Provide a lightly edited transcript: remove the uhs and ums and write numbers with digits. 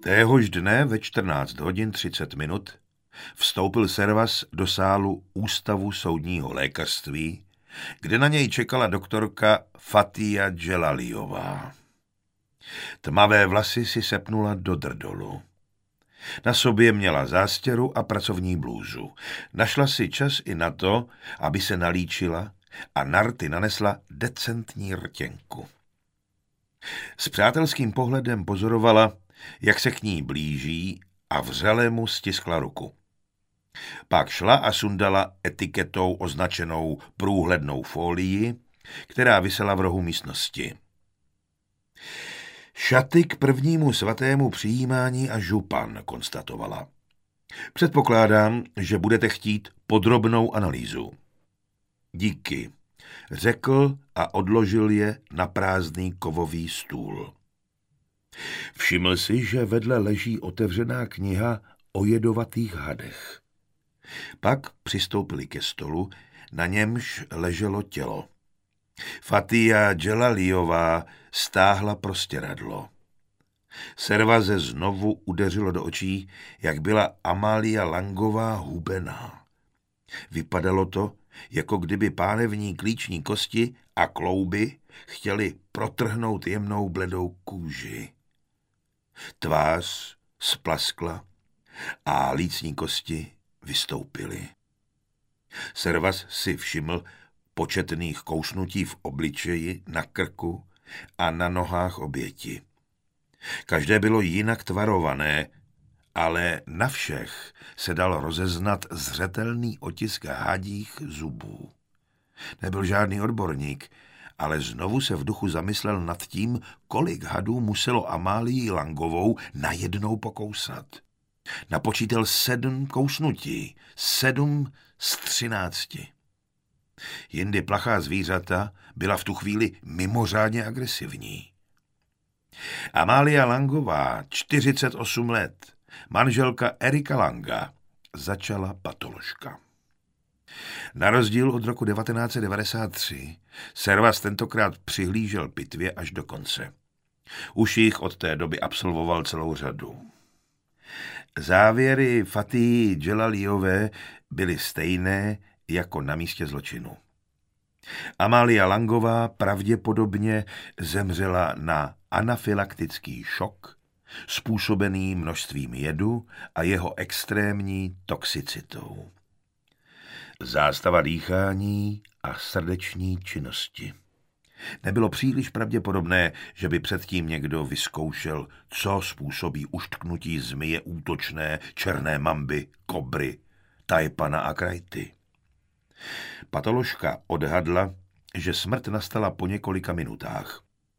Téhož dne ve 14 hodin 30 minut vstoupil Servas do sálu Ústavu soudního lékařství, kde na něj čekala doktorka Fatia Dželaliová. Tmavé vlasy si sepnula do drdolu. Na sobě měla zástěru a pracovní blůzu. Našla si čas i na to, aby se nalíčila a na rty nanesla decentní rtěnku. S přátelským pohledem pozorovala, jak se k ní blíží, a vřele mu stiskla ruku. Pak šla a sundala etiketou označenou průhlednou folii, která visela v rohu místnosti. Šaty k prvnímu svatému přijímání a župan, konstatovala. Předpokládám, že budete chtít podrobnou analýzu. Díky, řekl a odložil je na prázdný kovový stůl. Všiml si, že vedle leží otevřená kniha o jedovatých hadech. Pak přistoupili ke stolu, na němž leželo tělo. Fatia Dželaliová stáhla prostěradlo. Servaze znovu udeřilo do očí, jak byla Amália Langová hubená. Vypadalo to, jako kdyby pánevní klíční kosti a klouby chtěli protrhnout jemnou bledou kůži. Tvář splaskla a lícní kosti vystoupily. Servas si všiml početných kousnutí v obličeji, na krku a na nohách oběti. Každé bylo jinak tvarované, ale na všech se dal rozeznat zřetelný otisk hadích zubů. Nebyl žádný odborník, ale znovu se v duchu zamyslel nad tím, kolik hadů muselo Amálii Langovou najednou pokousat. Napočítal 7 kousnutí, 7 z 13. Jindy plachá zvířata byla v tu chvíli mimořádně agresivní. Amália Langová, 48 let, manželka Erika Langa, začala patoložka. Na rozdíl od roku 1993 Servas tentokrát přihlížel pitvě až do konce. Už jich od té doby absolvoval celou řadu. Závěry Fatii Dželaliové byly stejné jako na místě zločinu. Amália Langová pravděpodobně zemřela na anafylaktický šok, způsobený množstvím jedu a jeho extrémní toxicitou. Zástava dýchání a srdeční činnosti. Nebylo příliš pravděpodobné, že by předtím někdo vyzkoušel, co způsobí uštknutí zmije útočné, černé mamby, kobry, tajpana a krajty. Patoložka odhadla, že smrt nastala po několika minutách.